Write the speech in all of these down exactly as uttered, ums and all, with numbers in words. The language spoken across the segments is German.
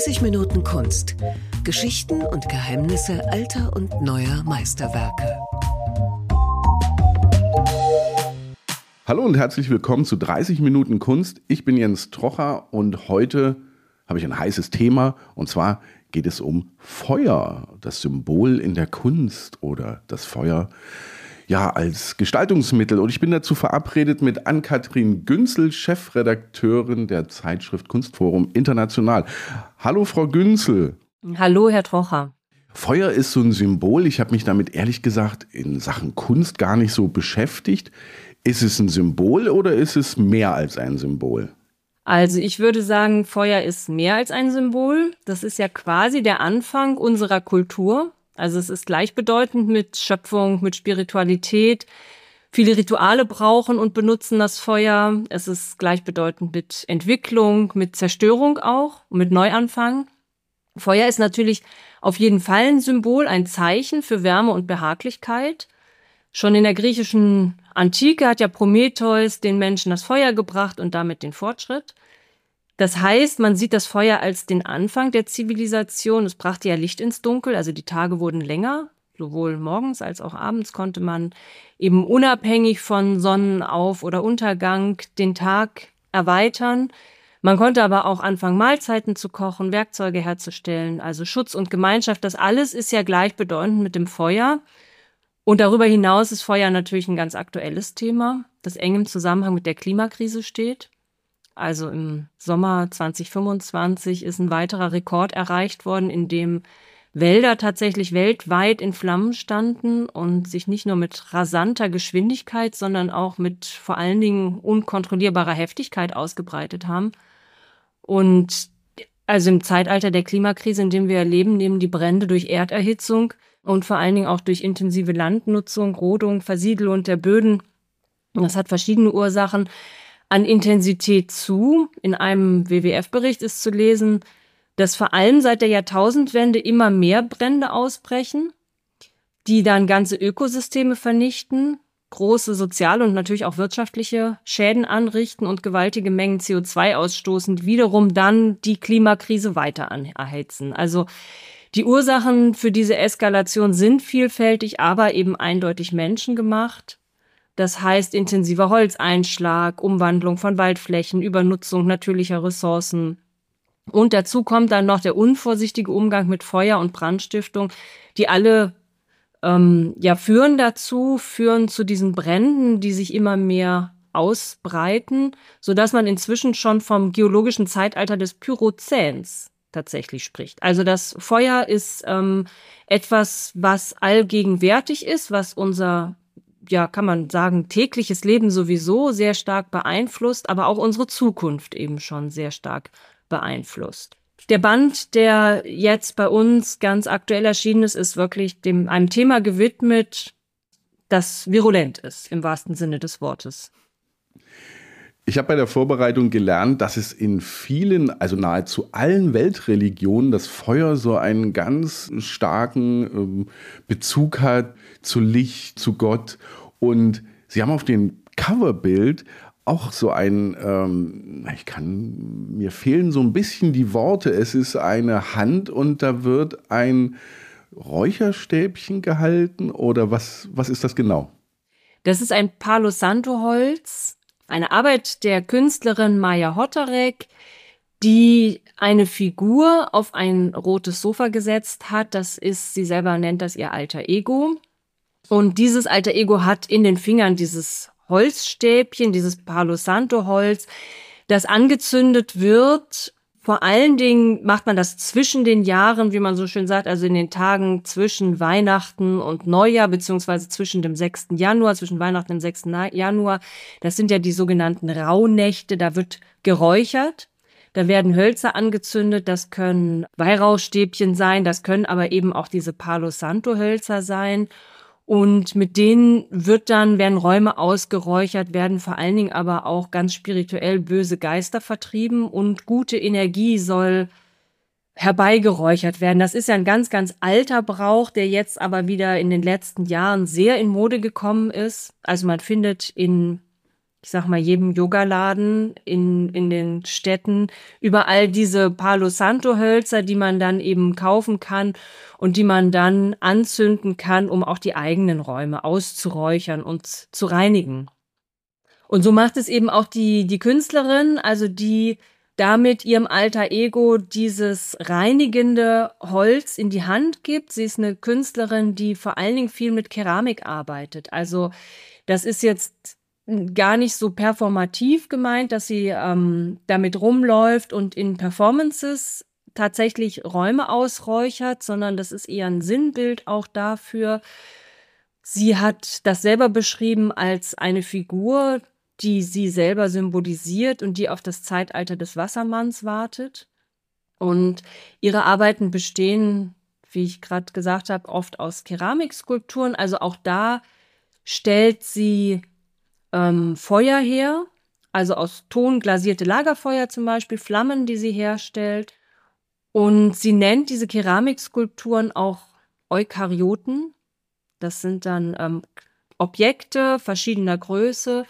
dreißig Minuten Kunst. Geschichten und Geheimnisse alter und neuer Meisterwerke. Hallo und herzlich willkommen zu dreißig Minuten Kunst. Ich bin Jens Trocher und heute habe ich ein heißes Thema, und zwar geht es um Feuer, das Symbol in der Kunst oder das Feuer ja als Gestaltungsmittel. Und ich bin dazu verabredet mit Ann-Kathrin Günzel, Chefredakteurin der Zeitschrift Kunstforum International. Hallo Frau Günzel. Hallo Herr Trocher. Feuer ist so ein Symbol. Ich habe mich damit ehrlich gesagt in Sachen Kunst gar nicht so beschäftigt. Ist es ein Symbol oder ist es mehr als ein Symbol? Also ich würde sagen, Feuer ist mehr als ein Symbol. Das ist ja quasi der Anfang unserer Kultur. Also es ist gleichbedeutend mit Schöpfung, mit Spiritualität. Viele Rituale brauchen und benutzen das Feuer. Es ist gleichbedeutend mit Entwicklung, mit Zerstörung auch, mit Neuanfang. Feuer ist natürlich auf jeden Fall ein Symbol, ein Zeichen für Wärme und Behaglichkeit. Schon in der griechischen Antike hat ja Prometheus den Menschen das Feuer gebracht und damit den Fortschritt. Das heißt, man sieht das Feuer als den Anfang der Zivilisation. Es brachte ja Licht ins Dunkel, also die Tage wurden länger. Sowohl morgens als auch abends konnte man eben unabhängig von Sonnenauf- oder Untergang den Tag erweitern. Man konnte aber auch anfangen, Mahlzeiten zu kochen, Werkzeuge herzustellen, also Schutz und Gemeinschaft. Das alles ist ja gleichbedeutend mit dem Feuer. Und darüber hinaus ist Feuer natürlich ein ganz aktuelles Thema, das eng im Zusammenhang mit der Klimakrise steht. Also im Sommer zwanzig fünfundzwanzig ist ein weiterer Rekord erreicht worden, in dem Wälder tatsächlich weltweit in Flammen standen und sich nicht nur mit rasanter Geschwindigkeit, sondern auch mit vor allen Dingen unkontrollierbarer Heftigkeit ausgebreitet haben. Und also im Zeitalter der Klimakrise, in dem wir leben, nehmen die Brände durch Erderhitzung und vor allen Dingen auch durch intensive Landnutzung, Rodung, Versiegelung der Böden, das hat verschiedene Ursachen, an Intensität zu. In einem W W F-Bericht ist zu lesen, dass vor allem seit der Jahrtausendwende immer mehr Brände ausbrechen, die dann ganze Ökosysteme vernichten, große soziale und natürlich auch wirtschaftliche Schäden anrichten und gewaltige Mengen C O zwei ausstoßen, die wiederum dann die Klimakrise weiter erhitzen. Also die Ursachen für diese Eskalation sind vielfältig, aber eben eindeutig menschengemacht. Das heißt intensiver Holzeinschlag, Umwandlung von Waldflächen, Übernutzung natürlicher Ressourcen. Und dazu kommt dann noch der unvorsichtige Umgang mit Feuer und Brandstiftung, die alle ähm, ja führen dazu, führen zu diesen Bränden, die sich immer mehr ausbreiten, sodass man inzwischen schon vom geologischen Zeitalter des Pyrozäns tatsächlich spricht. Also das Feuer ist ähm, etwas, was allgegenwärtig ist, was unser, ja, kann man sagen, tägliches Leben sowieso sehr stark beeinflusst, aber auch unsere Zukunft eben schon sehr stark beeinflusst. Der Band, der jetzt bei uns ganz aktuell erschienen ist, ist wirklich dem einem Thema gewidmet, das virulent ist, im wahrsten Sinne des Wortes. Ich habe bei der Vorbereitung gelernt, dass es in vielen, also nahezu allen Weltreligionen, das Feuer so einen ganz starken ähm, Bezug hat zu Licht, zu Gott. Und Sie haben auf dem Coverbild auch so ein, ähm, ich kann, mir fehlen so ein bisschen die Worte. Es ist eine Hand und da wird ein Räucherstäbchen gehalten oder was, was ist das genau? Das ist ein Palo Santo Holz, eine Arbeit der Künstlerin Maja Hotterek, die eine Figur auf ein rotes Sofa gesetzt hat. Das ist, sie selber nennt das ihr alter Ego. Und dieses alter Ego hat in den Fingern dieses Holzstäbchen, dieses Palo Santo Holz, das angezündet wird. Vor allen Dingen macht man das zwischen den Jahren, wie man so schön sagt, also in den Tagen zwischen Weihnachten und Neujahr, beziehungsweise zwischen dem sechsten Januar, zwischen Weihnachten und dem sechsten Januar. Das sind ja die sogenannten Rauhnächte, da wird geräuchert. Da werden Hölzer angezündet, das können Weihrauchstäbchen sein, das können aber eben auch diese Palo Santo Hölzer sein. Und mit denen wird dann, werden Räume ausgeräuchert, werden vor allen Dingen aber auch ganz spirituell böse Geister vertrieben und gute Energie soll herbeigeräuchert werden. Das ist ja ein ganz, ganz alter Brauch, der jetzt aber wieder in den letzten Jahren sehr in Mode gekommen ist. Also man findet in ich sag mal, jedem Yogaladen in, in den Städten überall diese Palo Santo Hölzer, die man dann eben kaufen kann und die man dann anzünden kann, um auch die eigenen Räume auszuräuchern und zu reinigen. Und so macht es eben auch die, die Künstlerin, also die damit ihrem Alter Ego dieses reinigende Holz in die Hand gibt. Sie ist eine Künstlerin, die vor allen Dingen viel mit Keramik arbeitet. Also das ist jetzt gar nicht so performativ gemeint, dass sie ähm, damit rumläuft und in Performances tatsächlich Räume ausräuchert, sondern das ist eher ein Sinnbild auch dafür. Sie hat das selber beschrieben als eine Figur, die sie selber symbolisiert und die auf das Zeitalter des Wassermanns wartet. Und ihre Arbeiten bestehen, wie ich gerade gesagt habe, oft aus Keramikskulpturen. Also auch da stellt sie ähm, Feuer her, also aus Ton glasierte Lagerfeuer zum Beispiel, Flammen, die sie herstellt. Und sie nennt diese Keramikskulpturen auch Eukaryoten. Das sind dann ähm, Objekte verschiedener Größe,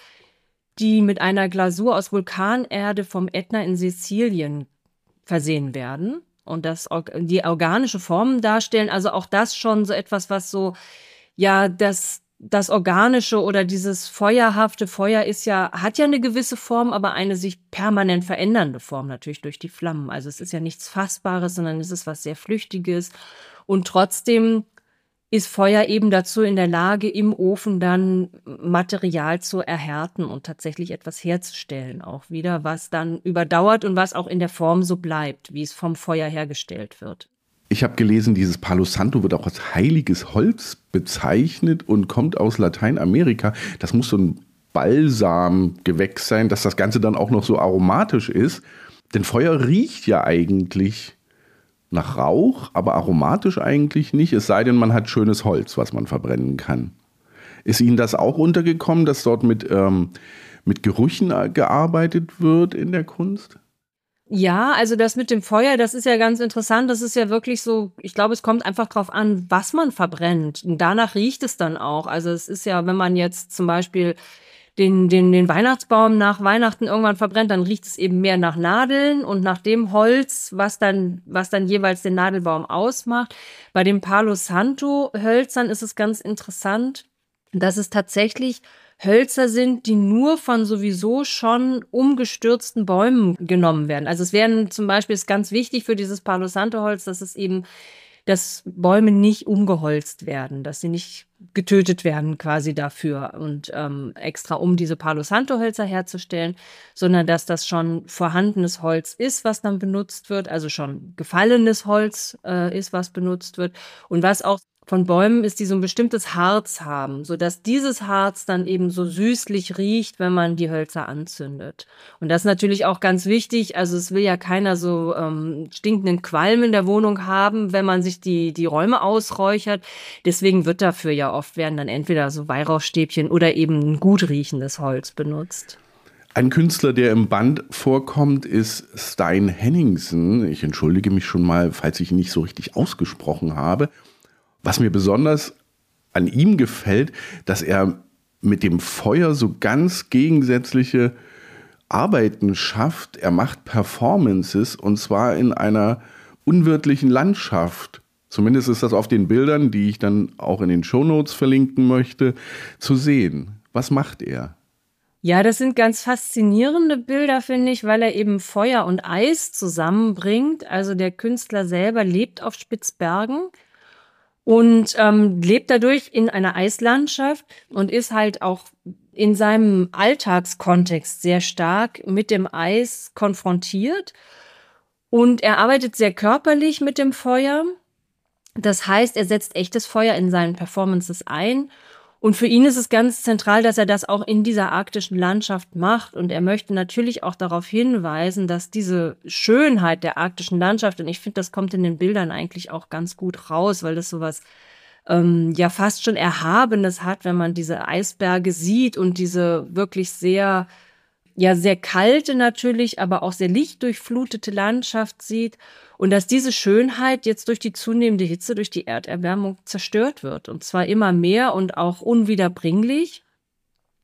die mit einer Glasur aus Vulkanerde vom Ätna in Sizilien versehen werden und das die organische Formen darstellen. Also auch das schon so etwas, was so, ja, das, das Organische oder dieses feuerhafte Feuer ist ja, hat ja eine gewisse Form, aber eine sich permanent verändernde Form natürlich durch die Flammen. Also es ist ja nichts Fassbares, sondern es ist was sehr Flüchtiges und trotzdem ist Feuer eben dazu in der Lage, im Ofen dann Material zu erhärten und tatsächlich etwas herzustellen auch wieder, was dann überdauert und was auch in der Form so bleibt, wie es vom Feuer hergestellt wird. Ich habe gelesen, dieses Palo Santo wird auch als heiliges Holz bezeichnet und kommt aus Lateinamerika. Das muss so ein Balsamgewächs sein, dass das Ganze dann auch noch so aromatisch ist. Denn Feuer riecht ja eigentlich nach Rauch, aber aromatisch eigentlich nicht, es sei denn, man hat schönes Holz, was man verbrennen kann. Ist Ihnen das auch untergekommen, dass dort mit, ähm, mit Gerüchen gearbeitet wird in der Kunst? Ja, also das mit dem Feuer, das ist ja ganz interessant. Das ist ja wirklich so, ich glaube, es kommt einfach drauf an, was man verbrennt. Und danach riecht es dann auch. Also es ist ja, wenn man jetzt zum Beispiel Den, den, den Weihnachtsbaum nach Weihnachten irgendwann verbrennt, dann riecht es eben mehr nach Nadeln und nach dem Holz, was dann, was dann jeweils den Nadelbaum ausmacht. Bei den Palo Santo Hölzern ist es ganz interessant, dass es tatsächlich Hölzer sind, die nur von sowieso schon umgestürzten Bäumen genommen werden. Also es werden zum Beispiel, ist ganz wichtig für dieses Palo Santo Holz, dass es eben dass Bäume nicht umgeholzt werden, dass sie nicht getötet werden quasi dafür und ähm, extra um diese Palo Santo Hölzer herzustellen, sondern dass das schon vorhandenes Holz ist, was dann benutzt wird, also schon gefallenes Holz äh, ist, was benutzt wird und was auch von Bäumen ist, die so ein bestimmtes Harz haben, sodass dieses Harz dann eben so süßlich riecht, wenn man die Hölzer anzündet. Und das ist natürlich auch ganz wichtig, also es will ja keiner so ähm, stinkenden Qualm in der Wohnung haben, wenn man sich die, die Räume ausräuchert. Deswegen wird dafür ja oft werden dann entweder so Weihrauchstäbchen oder eben ein gut riechendes Holz benutzt. Ein Künstler, der im Band vorkommt, ist Stein Henningsen. Ich entschuldige mich schon mal, falls ich ihn nicht so richtig ausgesprochen habe. Was mir besonders an ihm gefällt, dass er mit dem Feuer so ganz gegensätzliche Arbeiten schafft. Er macht Performances und zwar in einer unwirtlichen Landschaft. Zumindest ist das auf den Bildern, die ich dann auch in den Shownotes verlinken möchte, zu sehen. Was macht er? Ja, das sind ganz faszinierende Bilder, finde ich, weil er eben Feuer und Eis zusammenbringt. Also der Künstler selber lebt auf Spitzbergen und ähm, lebt dadurch in einer Eislandschaft und ist halt auch in seinem Alltagskontext sehr stark mit dem Eis konfrontiert. Und er arbeitet sehr körperlich mit dem Feuer. Das heißt, er setzt echtes Feuer in seinen Performances ein. Und für ihn ist es ganz zentral, dass er das auch in dieser arktischen Landschaft macht. Und er möchte natürlich auch darauf hinweisen, dass diese Schönheit der arktischen Landschaft, und ich finde, das kommt in den Bildern eigentlich auch ganz gut raus, weil das sowas ähm, ja fast schon Erhabenes hat, wenn man diese Eisberge sieht und diese wirklich sehr, ja sehr kalte natürlich, aber auch sehr lichtdurchflutete Landschaft sieht. Und dass diese Schönheit jetzt durch die zunehmende Hitze, durch die Erderwärmung zerstört wird. Und zwar immer mehr und auch unwiederbringlich.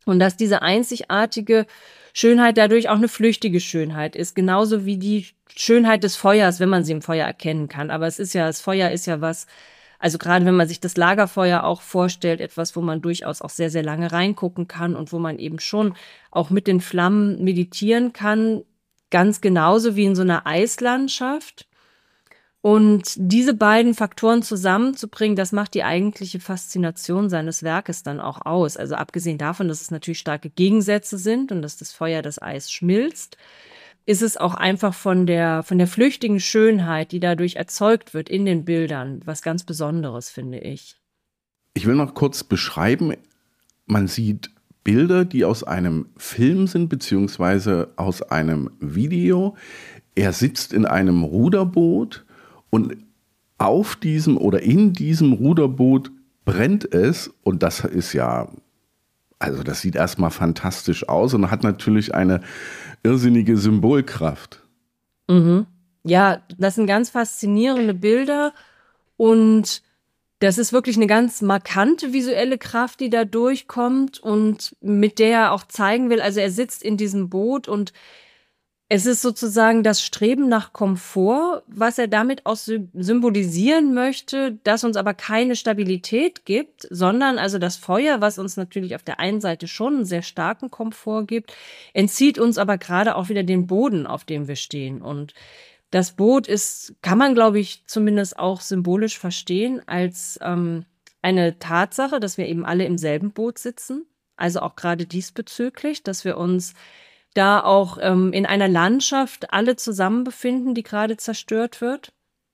Und dass diese einzigartige Schönheit dadurch auch eine flüchtige Schönheit ist, genauso wie die Schönheit des Feuers, wenn man sie im Feuer erkennen kann. Aber es ist ja, das Feuer ist ja was, also gerade wenn man sich das Lagerfeuer auch vorstellt, etwas, wo man durchaus auch sehr, sehr lange reingucken kann und wo man eben schon auch mit den Flammen meditieren kann, ganz genauso wie in so einer Eislandschaft. Und diese beiden Faktoren zusammenzubringen, das macht die eigentliche Faszination seines Werkes dann auch aus. Also abgesehen davon, dass es natürlich starke Gegensätze sind und dass das Feuer das Eis schmilzt, ist es auch einfach von der, von der flüchtigen Schönheit, die dadurch erzeugt wird in den Bildern, was ganz Besonderes, finde ich. Ich will noch kurz beschreiben, man sieht Bilder, die aus einem Film sind, beziehungsweise aus einem Video. Er sitzt in einem Ruderboot und auf diesem oder in diesem Ruderboot brennt es und das ist ja, also das sieht erstmal fantastisch aus und hat natürlich eine irrsinnige Symbolkraft. Mhm. Ja, das sind ganz faszinierende Bilder und das ist wirklich eine ganz markante visuelle Kraft, die da durchkommt und mit der er auch zeigen will, also er sitzt in diesem Boot und es ist sozusagen das Streben nach Komfort, was er damit auch symbolisieren möchte, das uns aber keine Stabilität gibt, sondern also das Feuer, was uns natürlich auf der einen Seite schon einen sehr starken Komfort gibt, entzieht uns aber gerade auch wieder den Boden, auf dem wir stehen. Und das Boot ist, kann man glaube ich zumindest auch symbolisch verstehen, als ähm, eine Tatsache, dass wir eben alle im selben Boot sitzen. Also auch gerade diesbezüglich, dass wir uns da auch ähm, in einer Landschaft alle zusammen befinden, die gerade zerstört wird.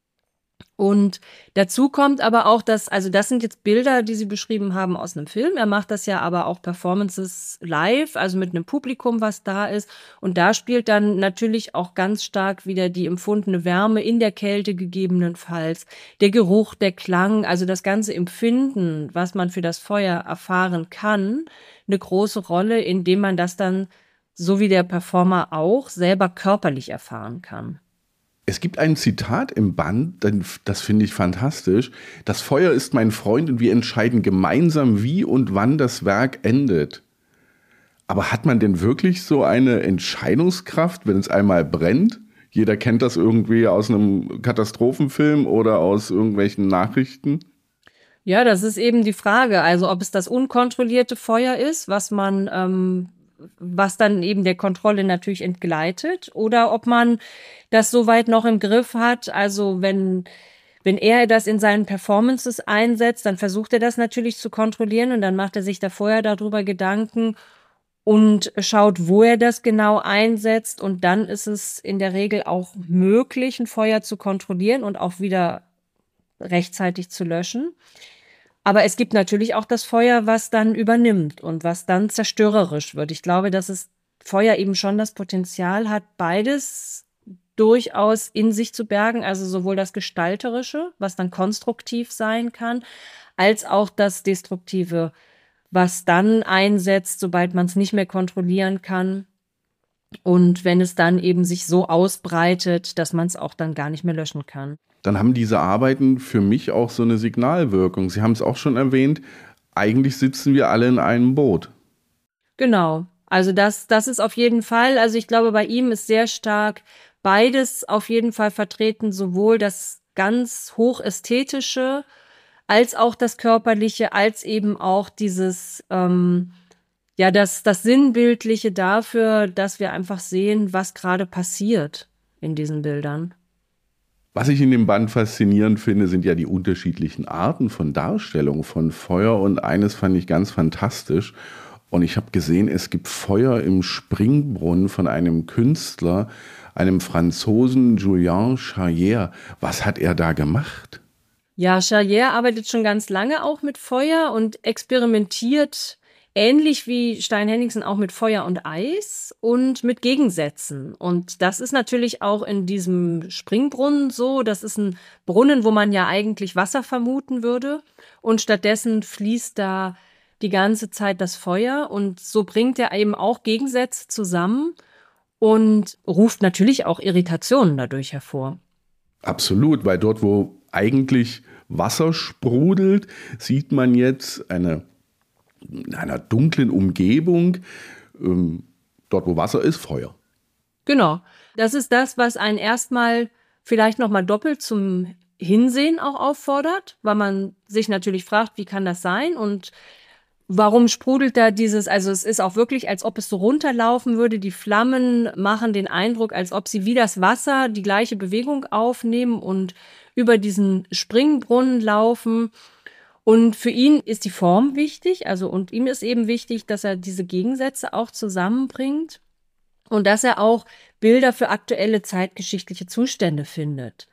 Und dazu kommt aber auch, dass, also das sind jetzt Bilder, die Sie beschrieben haben aus einem Film. Er macht das ja aber auch Performances live, also mit einem Publikum, was da ist. Und da spielt dann natürlich auch ganz stark wieder die empfundene Wärme in der Kälte gegebenenfalls, der Geruch, der Klang, also das ganze Empfinden, was man für das Feuer erfahren kann, eine große Rolle, indem man das dann so wie der Performer auch, selber körperlich erfahren kann. Es gibt ein Zitat im Band, das finde ich fantastisch. Das Feuer ist mein Freund und wir entscheiden gemeinsam, wie und wann das Werk endet. Aber hat man denn wirklich so eine Entscheidungskraft, wenn es einmal brennt? Jeder kennt das irgendwie aus einem Katastrophenfilm oder aus irgendwelchen Nachrichten. Ja, das ist eben die Frage. Also ob es das unkontrollierte Feuer ist, was man ähm was dann eben der Kontrolle natürlich entgleitet, oder ob man das soweit noch im Griff hat. Also wenn, wenn er das in seinen Performances einsetzt, dann versucht er das natürlich zu kontrollieren und dann macht er sich da vorher darüber Gedanken und schaut, wo er das genau einsetzt, und dann ist es in der Regel auch möglich, ein Feuer zu kontrollieren und auch wieder rechtzeitig zu löschen. Aber es gibt natürlich auch das Feuer, was dann übernimmt und was dann zerstörerisch wird. Ich glaube, dass das Feuer eben schon das Potenzial hat, beides durchaus in sich zu bergen. Also sowohl das Gestalterische, was dann konstruktiv sein kann, als auch das Destruktive, was dann einsetzt, sobald man es nicht mehr kontrollieren kann. Und wenn es dann eben sich so ausbreitet, dass man es auch dann gar nicht mehr löschen kann. Dann haben diese Arbeiten für mich auch so eine Signalwirkung. Sie haben es auch schon erwähnt, eigentlich sitzen wir alle in einem Boot. Genau, also das, das ist auf jeden Fall, also ich glaube, bei ihm ist sehr stark beides auf jeden Fall vertreten, sowohl das ganz hochästhetische als auch das Körperliche, als eben auch dieses, ähm, ja, das, das Sinnbildliche dafür, dass wir einfach sehen, was gerade passiert in diesen Bildern. Was ich in dem Band faszinierend finde, sind ja die unterschiedlichen Arten von Darstellung von Feuer, und eines fand ich ganz fantastisch. Und ich habe gesehen, es gibt Feuer im Springbrunnen von einem Künstler, einem Franzosen, Julien Charrière. Was hat er da gemacht? Ja, Charrière arbeitet schon ganz lange auch mit Feuer und experimentiert ähnlich wie Stein Henningsen auch mit Feuer und Eis und mit Gegensätzen. Und das ist natürlich auch in diesem Springbrunnen so. Das ist ein Brunnen, wo man ja eigentlich Wasser vermuten würde. Und stattdessen fließt da die ganze Zeit das Feuer. Und so bringt er eben auch Gegensätze zusammen und ruft natürlich auch Irritationen dadurch hervor. Absolut, weil dort, wo eigentlich Wasser sprudelt, sieht man jetzt eine in einer dunklen Umgebung, ähm, dort wo Wasser ist, Feuer. Genau. Das ist das, was einen erstmal vielleicht nochmal doppelt zum Hinsehen auch auffordert, weil man sich natürlich fragt, wie kann das sein und warum sprudelt da dieses, also es ist auch wirklich, als ob es so runterlaufen würde. Die Flammen machen den Eindruck, als ob sie wie das Wasser die gleiche Bewegung aufnehmen und über diesen Springbrunnen laufen. Und für ihn ist die Form wichtig, also und ihm ist eben wichtig, dass er diese Gegensätze auch zusammenbringt und dass er auch Bilder für aktuelle zeitgeschichtliche Zustände findet.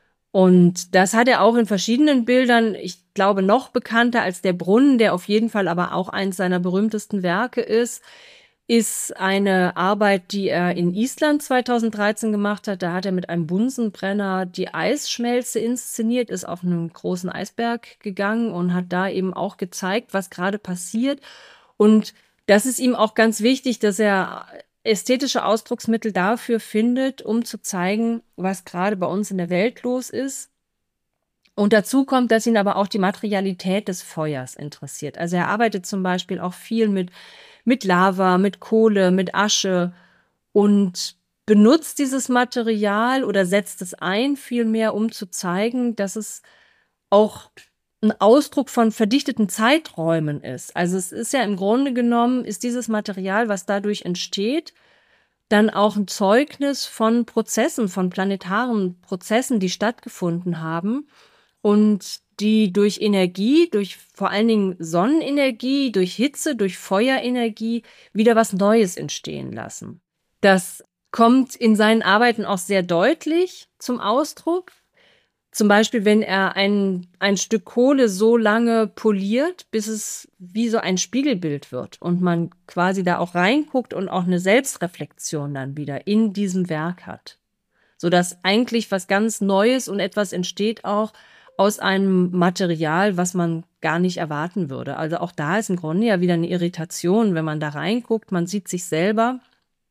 Und das hat er auch in verschiedenen Bildern, ich glaube noch bekannter als der Brunnen, der auf jeden Fall aber auch eins seiner berühmtesten Werke ist, ist eine Arbeit, die er in Island zweitausenddreizehn gemacht hat. Da hat er mit einem Bunsenbrenner die Eisschmelze inszeniert, ist auf einen großen Eisberg gegangen und hat da eben auch gezeigt, was gerade passiert. Und das ist ihm auch ganz wichtig, dass er ästhetische Ausdrucksmittel dafür findet, um zu zeigen, was gerade bei uns in der Welt los ist. Und dazu kommt, dass ihn aber auch die Materialität des Feuers interessiert. Also er arbeitet zum Beispiel auch viel mit, mit Lava, mit Kohle, mit Asche und benutzt dieses Material oder setzt es ein, vielmehr, um zu zeigen, dass es auch ein Ausdruck von verdichteten Zeiträumen ist. Also es ist ja im Grunde genommen, ist dieses Material, was dadurch entsteht, dann auch ein Zeugnis von Prozessen, von planetaren Prozessen, die stattgefunden haben und die durch Energie, durch vor allen Dingen Sonnenenergie, durch Hitze, durch Feuerenergie wieder was Neues entstehen lassen. Das kommt in seinen Arbeiten auch sehr deutlich zum Ausdruck. Zum Beispiel, wenn er ein, ein Stück Kohle so lange poliert, bis es wie so ein Spiegelbild wird und man quasi da auch reinguckt und auch eine Selbstreflexion dann wieder in diesem Werk hat. Sodass eigentlich was ganz Neues und etwas entsteht auch aus einem Material, was man gar nicht erwarten würde. Also auch da ist im Grunde ja wieder eine Irritation, wenn man da reinguckt, man sieht sich selber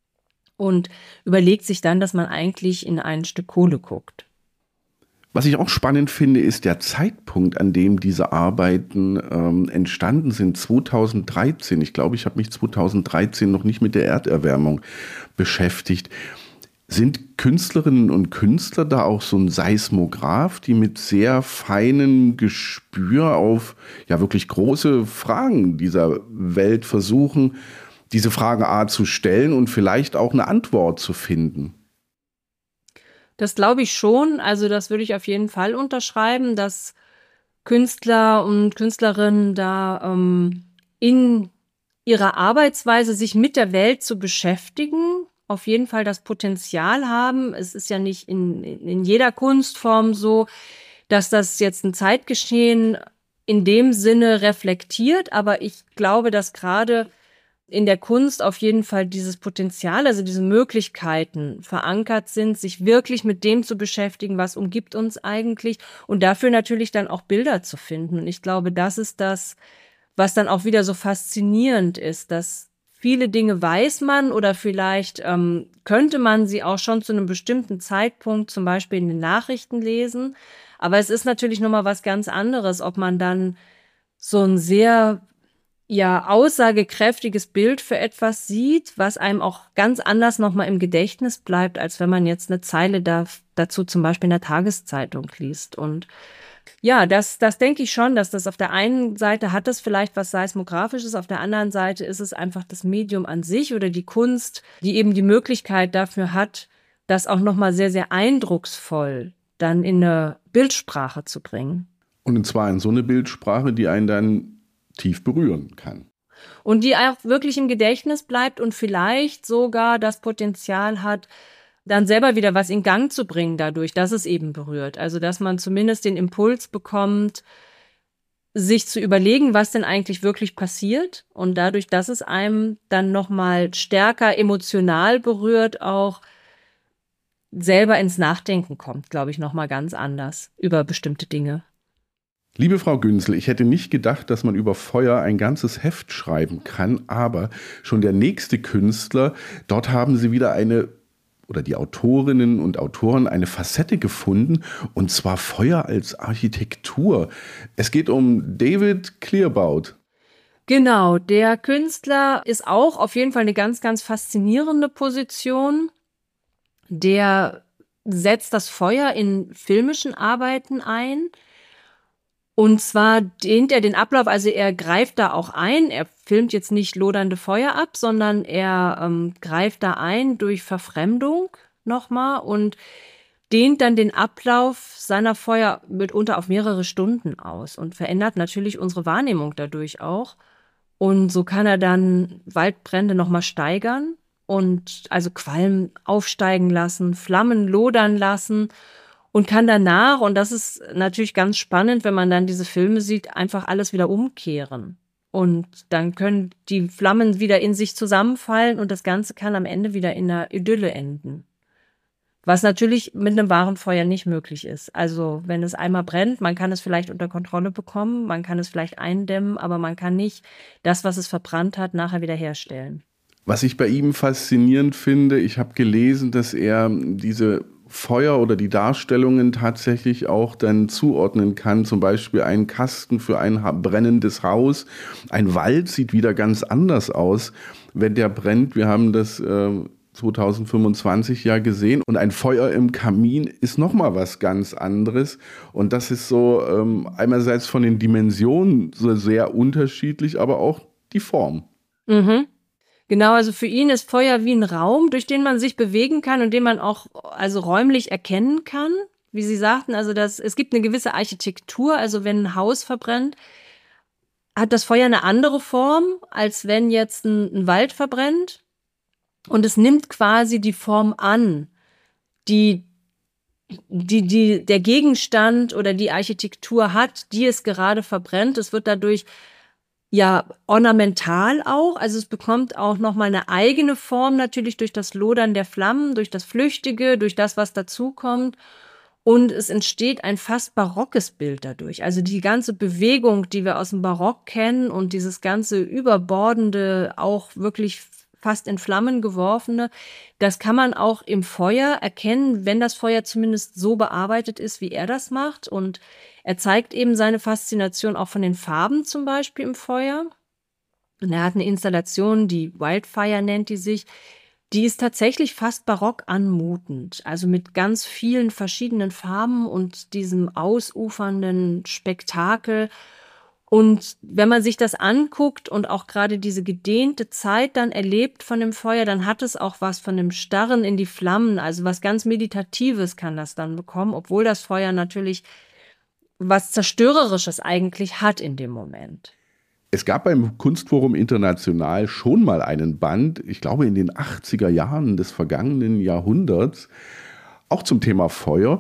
und überlegt sich dann, dass man eigentlich in ein Stück Kohle guckt. Was ich auch spannend finde, ist der Zeitpunkt, an dem diese Arbeiten ähm, entstanden sind, zweitausenddreizehn. Ich glaube, ich habe mich zweitausenddreizehn noch nicht mit der Erderwärmung beschäftigt. Sind Künstlerinnen und Künstler da auch so ein Seismograph, die mit sehr feinem Gespür auf ja wirklich große Fragen dieser Welt versuchen, diese Fragen A zu stellen und vielleicht auch eine Antwort zu finden? Das glaube ich schon. Also das würde ich auf jeden Fall unterschreiben, dass Künstler und Künstlerinnen da ähm, in ihrer Arbeitsweise sich mit der Welt zu beschäftigen, auf jeden Fall das Potenzial haben. Es ist ja nicht in, in jeder Kunstform so, dass das jetzt ein Zeitgeschehen in dem Sinne reflektiert, aber ich glaube, dass gerade in der Kunst auf jeden Fall dieses Potenzial, also diese Möglichkeiten verankert sind, sich wirklich mit dem zu beschäftigen, was umgibt uns eigentlich und dafür natürlich dann auch Bilder zu finden. Und ich glaube, das ist das, was dann auch wieder so faszinierend ist, dass viele Dinge weiß man oder vielleicht ähm, könnte man sie auch schon zu einem bestimmten Zeitpunkt zum Beispiel in den Nachrichten lesen. Aber es ist natürlich nochmal was ganz anderes, ob man dann so ein sehr ja aussagekräftiges Bild für etwas sieht, was einem auch ganz anders nochmal im Gedächtnis bleibt, als wenn man jetzt eine Zeile da, dazu zum Beispiel in der Tageszeitung liest. Und ja, das, das denke ich schon, dass das auf der einen Seite hat das vielleicht was Seismografisches, auf der anderen Seite ist es einfach das Medium an sich oder die Kunst, die eben die Möglichkeit dafür hat, das auch nochmal sehr, sehr eindrucksvoll dann in eine Bildsprache zu bringen. Und zwar in so eine Bildsprache, die einen dann tief berühren kann. Und die auch wirklich im Gedächtnis bleibt und vielleicht sogar das Potenzial hat, dann selber wieder was in Gang zu bringen dadurch, dass es eben berührt. Also dass man zumindest den Impuls bekommt, sich zu überlegen, was denn eigentlich wirklich passiert und dadurch, dass es einem dann nochmal stärker emotional berührt, auch selber ins Nachdenken kommt, glaube ich, nochmal ganz anders über bestimmte Dinge. Liebe Frau Günzel, ich hätte nicht gedacht, dass man über Feuer ein ganzes Heft schreiben kann, aber schon der nächste Künstler, dort haben Sie wieder eine, oder die Autorinnen und Autoren, eine Facette gefunden, und zwar Feuer als Architektur. Es geht um David Clearbaut. Genau, der Künstler ist auch auf jeden Fall eine ganz, ganz faszinierende Position. Der setzt das Feuer in filmischen Arbeiten ein. Und zwar dehnt er den Ablauf, also er greift da auch ein. Er filmt jetzt nicht lodernde Feuer ab, sondern er ähm, greift da ein durch Verfremdung nochmal und dehnt dann den Ablauf seiner Feuer mitunter auf mehrere Stunden aus und verändert natürlich unsere Wahrnehmung dadurch auch. Und so kann er dann Waldbrände nochmal steigern und also Qualm aufsteigen lassen, Flammen lodern lassen und kann danach, und das ist natürlich ganz spannend, wenn man dann diese Filme sieht, einfach alles wieder umkehren. Und dann können die Flammen wieder in sich zusammenfallen und das Ganze kann am Ende wieder in einer Idylle enden. Was natürlich mit einem wahren Feuer nicht möglich ist. Also wenn es einmal brennt, man kann es vielleicht unter Kontrolle bekommen, man kann es vielleicht eindämmen, aber man kann nicht das, was es verbrannt hat, nachher wieder herstellen. Was ich bei ihm faszinierend finde, ich habe gelesen, dass er diese Feuer oder die Darstellungen tatsächlich auch dann zuordnen kann. Zum Beispiel ein Kasten für ein brennendes Haus. Ein Wald sieht wieder ganz anders aus, wenn der brennt. Wir haben das äh, zwanzig fünfundzwanzig ja gesehen. Und ein Feuer im Kamin ist nochmal was ganz anderes. Und das ist so ähm, einerseits von den Dimensionen so sehr unterschiedlich, aber auch die Form. Mhm. Genau, also für ihn ist Feuer wie ein Raum, durch den man sich bewegen kann und den man auch also räumlich erkennen kann. Wie Sie sagten, also das, es gibt eine gewisse Architektur. Also wenn ein Haus verbrennt, hat das Feuer eine andere Form, als wenn jetzt ein, ein Wald verbrennt. Und es nimmt quasi die Form an, die, die, die der Gegenstand oder die Architektur hat, die es gerade verbrennt. Es wird dadurch ja ornamental auch, also es bekommt auch nochmal eine eigene Form natürlich durch das Lodern der Flammen, durch das Flüchtige, durch das, was dazukommt. Und es entsteht ein fast barockes Bild dadurch. Also die ganze Bewegung, die wir aus dem Barock kennen und dieses ganze überbordende, auch wirklich fast in Flammen geworfene, das kann man auch im Feuer erkennen, wenn das Feuer zumindest so bearbeitet ist, wie er das macht. Und er zeigt eben seine Faszination auch von den Farben zum Beispiel im Feuer. Und er hat eine Installation, die Wildfire nennt die sich, die ist tatsächlich fast barock anmutend. Also mit ganz vielen verschiedenen Farben und diesem ausufernden Spektakel. Und wenn man sich das anguckt und auch gerade diese gedehnte Zeit dann erlebt von dem Feuer, dann hat es auch was von dem Starren in die Flammen, also was ganz Meditatives kann das dann bekommen, obwohl das Feuer natürlich was Zerstörerisches eigentlich hat in dem Moment. Es gab beim Kunstforum International schon mal einen Band, ich glaube in den achtziger Jahren des vergangenen Jahrhunderts, auch zum Thema Feuer.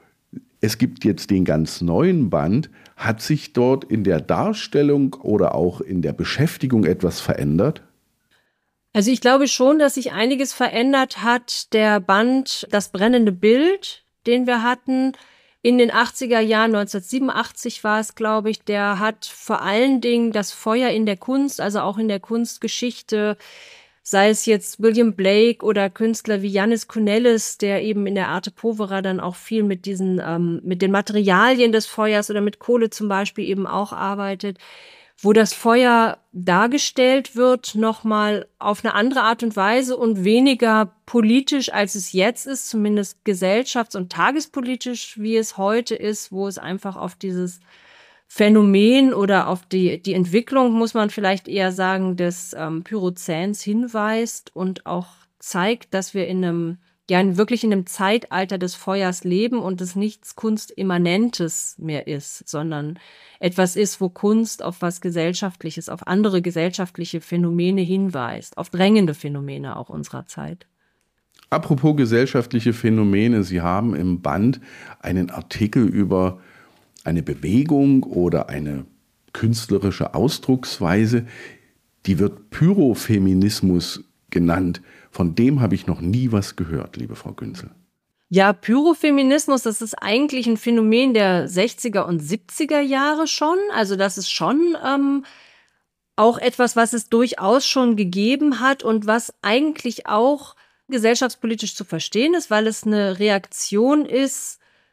Es gibt jetzt den ganz neuen Band. Hat sich dort in der Darstellung oder auch in der Beschäftigung etwas verändert? Also ich glaube schon, dass sich einiges verändert hat. Der Band Das brennende Bild, den wir hatten in den achtziger Jahren, neunzehnhundertsiebenundachtzig war es, glaube ich, der hat vor allen Dingen das Feuer in der Kunst, also auch in der Kunstgeschichte, sei es jetzt William Blake oder Künstler wie Yannis Kounellis, der eben in der Arte Povera dann auch viel mit diesen, ähm, mit den Materialien des Feuers oder mit Kohle zum Beispiel eben auch arbeitet, wo das Feuer dargestellt wird, nochmal auf eine andere Art und Weise und weniger politisch, als es jetzt ist, zumindest gesellschafts- und tagespolitisch, wie es heute ist, wo es einfach auf dieses Phänomen oder auf die, die Entwicklung, muss man vielleicht eher sagen, des ähm, Pyrozäns hinweist und auch zeigt, dass wir in einem, ja, wirklich in einem Zeitalter des Feuers leben und es nichts Kunstimmanentes mehr ist, sondern etwas ist, wo Kunst auf was Gesellschaftliches, auf andere gesellschaftliche Phänomene hinweist, auf drängende Phänomene auch unserer Zeit. Apropos gesellschaftliche Phänomene, Sie haben im Band einen Artikel über eine Bewegung oder eine künstlerische Ausdrucksweise, die wird Pyrofeminismus genannt. Von dem habe ich noch nie was gehört, liebe Frau Günzel. Ja, Pyrofeminismus, das ist eigentlich ein Phänomen der sechziger und siebziger Jahre schon. Also das ist schon ähm, auch etwas, was es durchaus schon gegeben hat und was eigentlich auch gesellschaftspolitisch zu verstehen ist, weil es eine Reaktion ist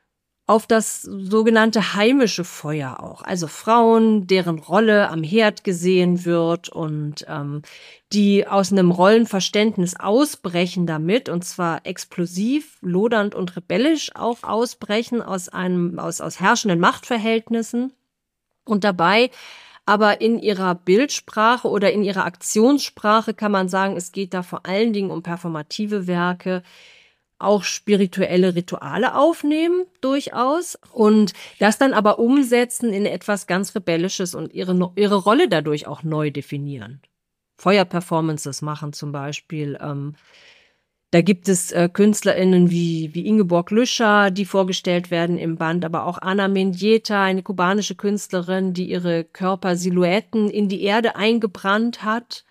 auf das sogenannte heimische Feuer auch. Also Frauen, deren Rolle am Herd gesehen wird und ähm, die aus einem Rollenverständnis ausbrechen damit, und zwar explosiv, lodernd und rebellisch auch ausbrechen aus einem aus, aus herrschenden Machtverhältnissen und dabei aber in ihrer Bildsprache oder in ihrer Aktionssprache kann man sagen, es geht da vor allen Dingen um performative Werke, auch spirituelle Rituale aufnehmen, durchaus, und das dann aber umsetzen in etwas ganz Rebellisches und ihre, ihre Rolle dadurch auch neu definieren. Feuerperformances machen zum Beispiel. Ähm, da gibt es äh, KünstlerInnen wie, wie Ingeborg Lüscher, die vorgestellt werden im Band, aber auch Ana Mendieta, eine kubanische Künstlerin, die ihre Körpersilhouetten in die Erde eingebrannt hat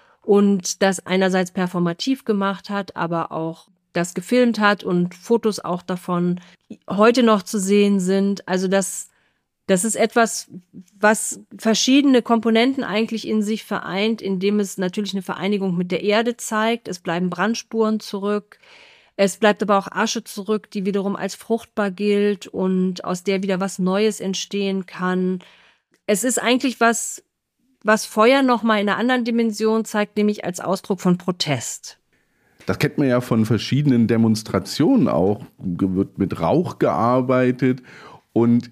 und das einerseits performativ gemacht hat, aber auch das gefilmt hat und Fotos auch davon heute noch zu sehen sind. Also das, das ist etwas, was verschiedene Komponenten eigentlich in sich vereint, indem es natürlich eine Vereinigung mit der Erde zeigt. Es bleiben Brandspuren zurück. Es bleibt aber auch Asche zurück, die wiederum als fruchtbar gilt und aus der wieder was Neues entstehen kann. Es ist eigentlich was, was Feuer nochmal in einer anderen Dimension zeigt, nämlich als Ausdruck von Protest. Das kennt man ja von verschiedenen Demonstrationen auch. Wird mit Rauch gearbeitet und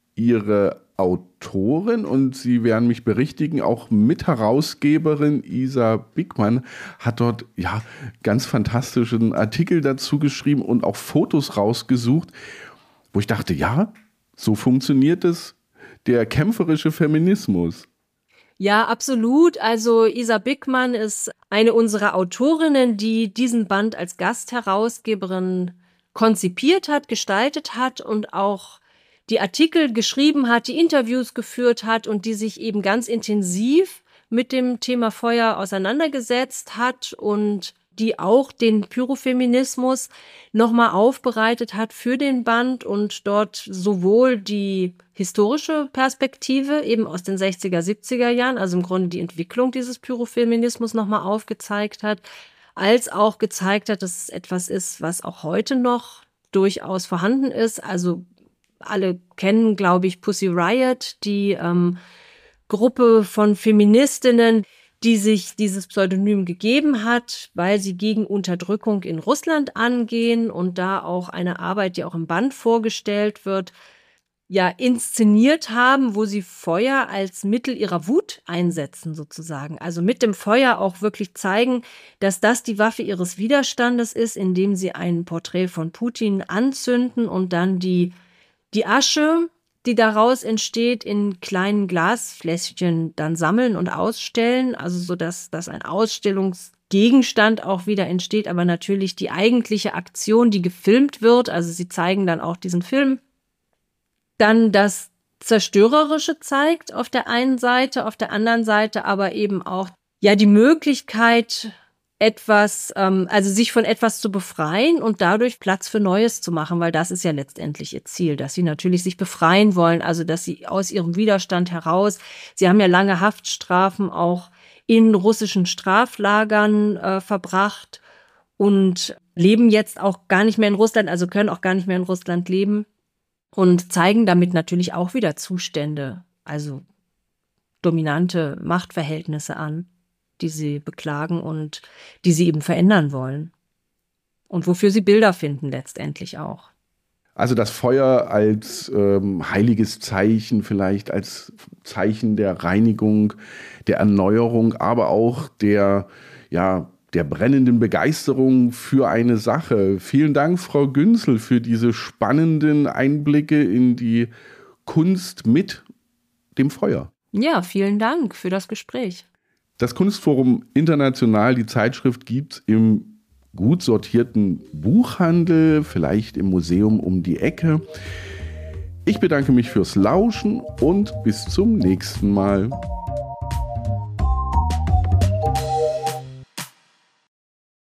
ihre Autorin, und Sie werden mich berichtigen, auch Mitherausgeberin Isa Bickmann hat dort ja ganz fantastischen Artikel dazu geschrieben und auch Fotos rausgesucht, wo ich dachte, ja, so funktioniert es, der kämpferische Feminismus. Ja, absolut. Also Isa Bickmann ist eine unserer Autorinnen, die diesen Band als Gastherausgeberin konzipiert hat, gestaltet hat und auch die Artikel geschrieben hat, die Interviews geführt hat und die sich eben ganz intensiv mit dem Thema Feuer auseinandergesetzt hat und die auch den Pyrofeminismus nochmal aufbereitet hat für den Band und dort sowohl die historische Perspektive eben aus den sechziger, siebziger Jahren, also im Grunde die Entwicklung dieses Pyrofeminismus nochmal aufgezeigt hat, als auch gezeigt hat, dass es etwas ist, was auch heute noch durchaus vorhanden ist. Also alle kennen, glaube ich, Pussy Riot, die ähm, Gruppe von Feministinnen, die sich dieses Pseudonym gegeben hat, weil sie gegen Unterdrückung in Russland angehen und da auch eine Arbeit, die auch im Band vorgestellt wird, ja inszeniert haben, wo sie Feuer als Mittel ihrer Wut einsetzen sozusagen. Also mit dem Feuer auch wirklich zeigen, dass das die Waffe ihres Widerstandes ist, indem sie ein Porträt von Putin anzünden und dann die, die Asche, die daraus entsteht, in kleinen Glasfläschchen dann sammeln und ausstellen, also so dass, dass ein Ausstellungsgegenstand auch wieder entsteht, aber natürlich die eigentliche Aktion, die gefilmt wird, also sie zeigen dann auch diesen Film, dann das Zerstörerische zeigt auf der einen Seite, auf der anderen Seite aber eben auch ja die Möglichkeit, etwas, ähm, also sich von etwas zu befreien und dadurch Platz für Neues zu machen, weil das ist ja letztendlich ihr Ziel, dass sie natürlich sich befreien wollen, also dass sie aus ihrem Widerstand heraus, sie haben ja lange Haftstrafen auch in russischen Straflagern äh, verbracht und leben jetzt auch gar nicht mehr in Russland, also können auch gar nicht mehr in Russland leben und zeigen damit natürlich auch wieder Zustände, also dominante Machtverhältnisse an, die sie beklagen und die sie eben verändern wollen. Und wofür sie Bilder finden letztendlich auch. Also das Feuer als ähm, heiliges Zeichen, vielleicht als Zeichen der Reinigung, der Erneuerung, aber auch der, ja, der brennenden Begeisterung für eine Sache. Vielen Dank, Frau Günzel, für diese spannenden Einblicke in die Kunst mit dem Feuer. Ja, vielen Dank für das Gespräch. Das Kunstforum International, die Zeitschrift, gibt es im gut sortierten Buchhandel, vielleicht im Museum um die Ecke. Ich bedanke mich fürs Lauschen und bis zum nächsten Mal.